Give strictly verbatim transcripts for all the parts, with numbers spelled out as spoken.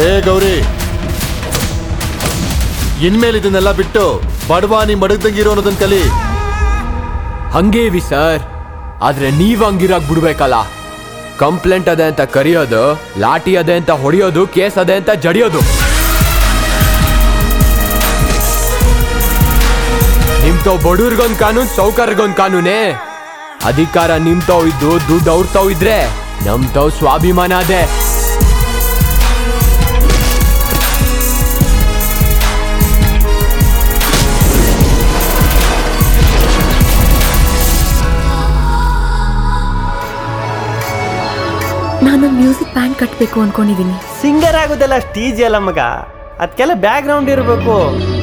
ಹೇ ಗೌರಿ, ಇನ್ಮೇಲೆ ಇದನ್ನೆಲ್ಲ ಬಿಟ್ಟು ಬಡವಾನಿ ಮಡಗ್ದಂಗಿರೋ ಅನ್ನೋದನ್ನ ಕಲಿ. ಹಂಗೇವಿ ಸರ್, ಆದ್ರೆ ನೀವ್ ಹಂಗಿರಾಕ್ ಬಿಡ್ಬೇಕಲ್ಲ. ಕಂಪ್ಲೇಂಟ್ ಅದೇ ಅಂತ ಕರಿಯೋದು, ಲಾಠಿ ಅದೇ ಅಂತ ಹೊಡೆಯೋದು, ಕೇಸ್ ಅದೇ ಅಂತ ಜಡಿಯೋದು. ನಿಮ್ತಾವ್ ಬಡವ್ರಿಗೊಂದ್ ಕಾನೂನ್, ಸೌಕರ್ಯಗೊಂದ್ ಕಾನೂನೇ. ಅಧಿಕಾರ ನಿಮ್ತಾವ್ ಇದ್ದು ದುಡ್ಡು ಅವ್ರತಾವ್ ಇದ್ರೆ ನಮ್ತಾವ್ ಸ್ವಾಭಿಮಾನ ಅದೇ. ನಾನು ಮ್ಯೂಸಿಕ್ ಬ್ಯಾಂಡ್ ಕಟ್ಟಬೇಕು ಅನ್ಕೊಂಡಿದ್ದೀನಿ. ಸಿಂಗರ್ ಆಗೋದೆಲ್ಲ ಅಷ್ಟು ಈಜಿ ಅಲ್ಲ ಮಗ, ಅದಕ್ಕೆಲ್ಲ ಬ್ಯಾಕ್ ಗ್ರೌಂಡ್ ಇರಬೇಕು.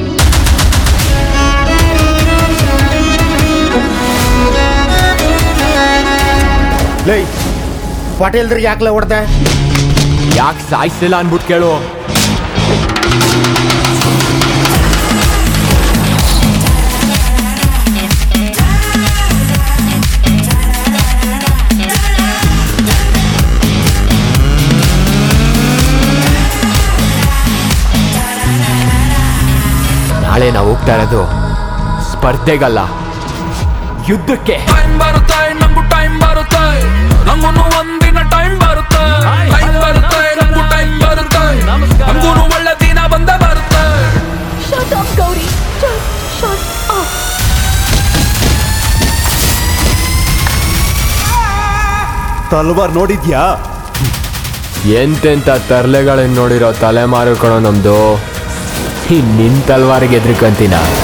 ಲೈ ಪಾಟೀಲ್ರಿಗೆ ಯಾಕಲ ಹೊಡೆದೆ? ಯಾಕೆ ಸಾಯಿಸಿಲ್ಲ ಅನ್ಬಿಟ್ಟು ಕೇಳು. ನಾಳೆ ನಾವು ಹೋಗ್ತಾ ಇರೋದು ಸ್ಪರ್ಧೆಗಲ್ಲ, ಯುದ್ಧಕ್ಕೆ. ಟೈಮ್ ಬರುತ್ತೆ, ನಮಗೂ ಟೈಮ್ ಬರುತ್ತೆ, ನಮಗೂ ಒಂದಿನ ಟೈಮ್ ಬರುತ್ತೆ. ಟೈಮ್ ಬರುತ್ತೆ, ನಮಗೂ ಟೈಮ್ ಬರುತ್ತೆ, ನಮಗೂ ಒಳ್ಳೆ ದಿನ ಬಂದ ಬರುತ್ತೆ. Shut up, Gauri. Just shut up. ತಲ್ವಾರ್ ನೋಡಿದ್ಯಾ? ಎಂತೆಂತ ತರ್ಲೆಗಳನ್ನ ನೋಡಿರೋ ತಲೆಮಾರು ಕಣೋ ನಮ್ದು. ನಿನ್ ತಲ್ವಾರಿಗೆ ಎದ್ರಿಕಂತೀನ.